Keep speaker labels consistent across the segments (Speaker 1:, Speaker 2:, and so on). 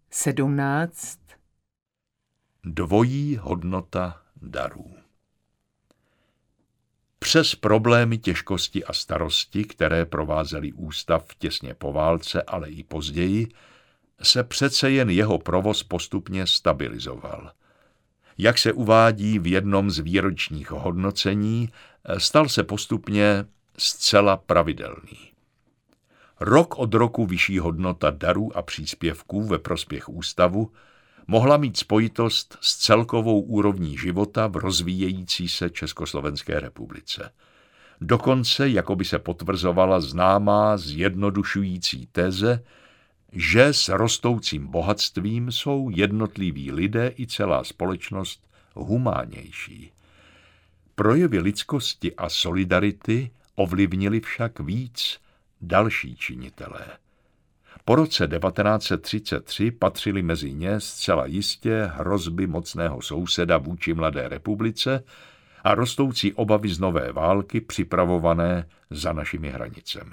Speaker 1: 17.
Speaker 2: Dvojí hodnota darů. Přes problémy, těžkosti a starosti, které provázely ústav těsně po válce, ale i později, se přece jen jeho provoz postupně stabilizoval. Jak se uvádí v jednom z výročních hodnocení, stal se postupně zcela pravidelný. Rok od roku vyšší hodnota darů a příspěvků ve prospěch ústavu mohla mít spojitost s celkovou úrovní života v rozvíjející se Československé republice. Dokonce jakoby se potvrzovala známá zjednodušující teze, že s rostoucím bohatstvím jsou jednotliví lidé i celá společnost humánnější. Projevy lidskosti a solidarity ovlivnili však víc další činitelé. Po roce 1933 patřily mezi ně zcela jistě hrozby mocného souseda vůči mladé republice a rostoucí obavy z nové války připravované za našimi hranicemi.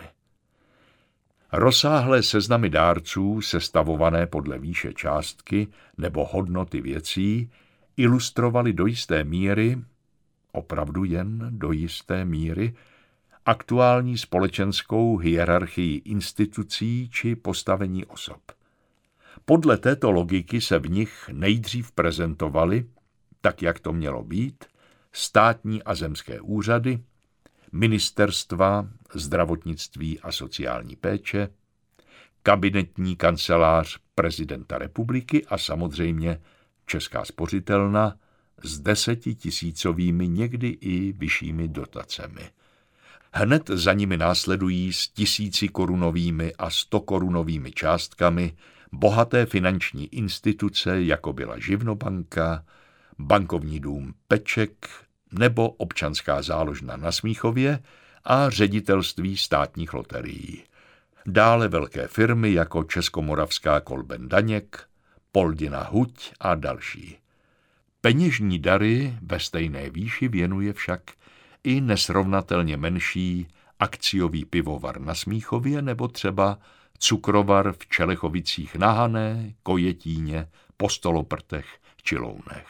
Speaker 2: Rozsáhlé seznamy dárců, sestavované podle výše částky nebo hodnoty věcí, ilustrovaly do jisté míry, opravdu jen do jisté míry, aktuální společenskou hierarchii institucí či postavení osob. Podle této logiky se v nich nejdřív prezentovaly, tak jak to mělo být, státní a zemské úřady, ministerstva, zdravotnictví a sociální péče, kabinetní kancelář prezidenta republiky a samozřejmě Česká spořitelna s 10 000 někdy i vyššími dotacemi. Hned za nimi následují s 1000korunovými a 100korunovými částkami bohaté finanční instituce, jako byla Živnobanka, bankovní dům Peček nebo občanská záložna na Smíchově a ředitelství státních loterií. Dále velké firmy jako Českomoravská Kolben Daněk, Poldina Huť a další. Peněžní dary ve stejné výši věnuje však i nesrovnatelně menší akciový pivovar na Smíchově nebo třeba cukrovar v Čelechovicích na Hané, Kojetíně, Postoloprtech či Lounech.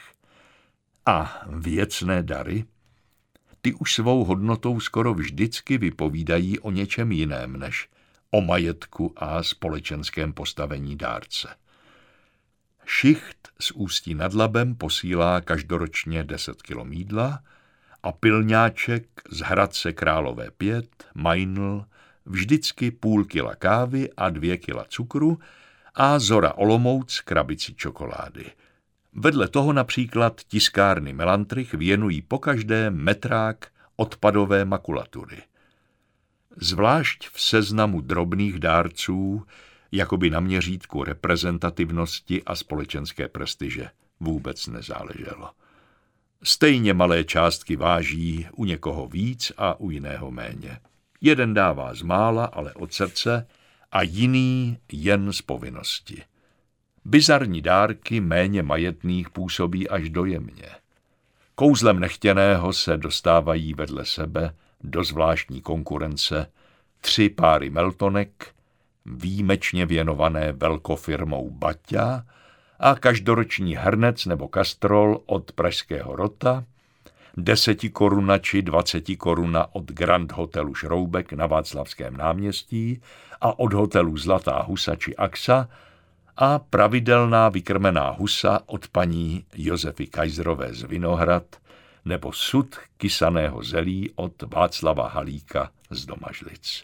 Speaker 2: A věcné dary? Ty už svou hodnotou skoro vždycky vypovídají o něčem jiném než o majetku a společenském postavení dárce. Šicht z Ústí nad Labem posílá každoročně 10 kg mýdla a Pilňáček z Hradce Králové 5, Majnl, vždycky půl kila kávy a 2 kila cukru a Zora Olomouc krabici čokolády. Vedle toho například tiskárny Melantrich věnují pokaždé metrák odpadové makulatury. Zvlášť v seznamu drobných dárců, jakoby na měřítku reprezentativnosti a společenské prestiže, vůbec nezáleželo. Stejně malé částky váží u někoho víc a u jiného méně. Jeden dává zmála, ale od srdce, a jiný jen z povinnosti. Bizarní dárky méně majetných působí až dojemně. Kouzlem nechtěného se dostávají vedle sebe do zvláštní konkurence 3 páry meltonek, výjimečně věnované velkofirmou Baťa, a každoroční hrnec nebo kastrol od pražského Rota, 10 koruna či 20 koruna od Grand Hotelu Šroubek na Václavském náměstí a od hotelu Zlatá husa či Axa a pravidelná vykrmená husa od paní Josefy Kajzrové z Vinohrad nebo sud kysaného zelí od Václava Halíka z Domažlic.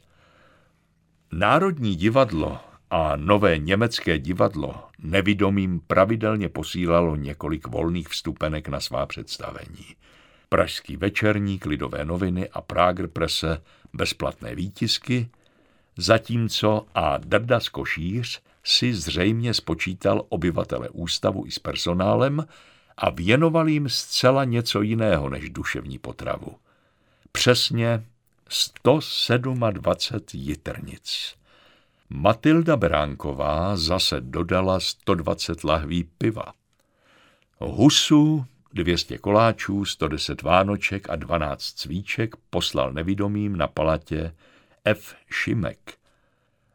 Speaker 2: Národní divadlo a Nové německé divadlo nevidomým pravidelně posílalo několik volných vstupenek na svá představení. Pražský večerník, Lidové noviny a Prager Presse bezplatné výtisky, zatímco a Drda z Košíř si zřejmě spočítal obyvatele ústavu i s personálem a věnoval jim zcela něco jiného než duševní potravu. Přesně 127 jitrnic. Matilda Beránková zase dodala 120 lahví piva. Husu, 200 koláčů, 110 vánoček a 12 cvíček poslal nevidomým na palatě F. Šimek.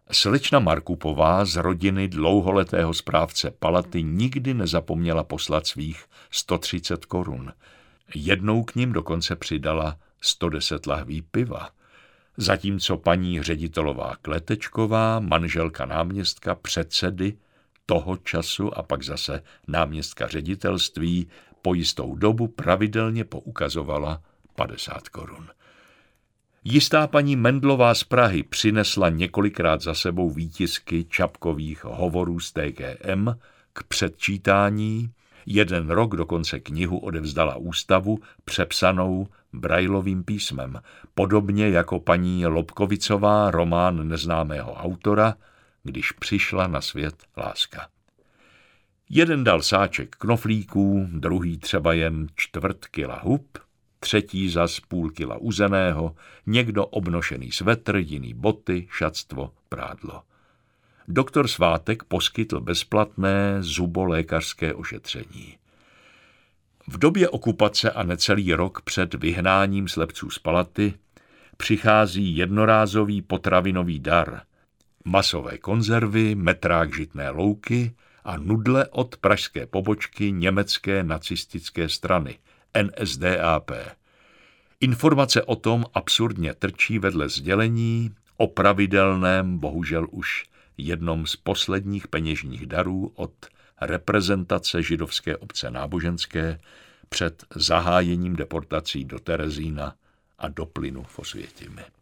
Speaker 2: Slečna Markupová z rodiny dlouholetého správce palaty nikdy nezapomněla poslat svých 130 korun. Jednou k nim dokonce přidala 110 lahví piva. Zatímco paní ředitelová Kletečková, manželka náměstka předsedy toho času a pak zase náměstka ředitelství, po jistou dobu pravidelně poukazovala 50 korun. Jistá paní Mendlová z Prahy přinesla několikrát za sebou výtisky Čapkových hovorů z TGM k předčítání, jeden rok dokonce knihu odevzdala ústavu přepsanou brajlovým písmem, podobně jako paní Lobkovicová román neznámého autora, Když přišla na svět láska. Jeden dal sáček knoflíků, druhý třeba jen 1/4 kila hub, třetí zas 0,5 kila uzeného, někdo obnošený svetr, jiný boty, šatstvo, prádlo. Doktor Svátek poskytl bezplatné zubolékařské ošetření. V době okupace a necelý rok před vyhnáním slepců z palaty přichází jednorázový potravinový dar, masové konzervy, metrák žitné louky a nudle od pražské pobočky německé nacistické strany, NSDAP. Informace o tom absurdně trčí vedle sdělení o pravidelném, bohužel už jednom z posledních peněžních darů od reprezentace židovské obce náboženské před zahájením deportací do Terezína a do Plynu v Osvětimi.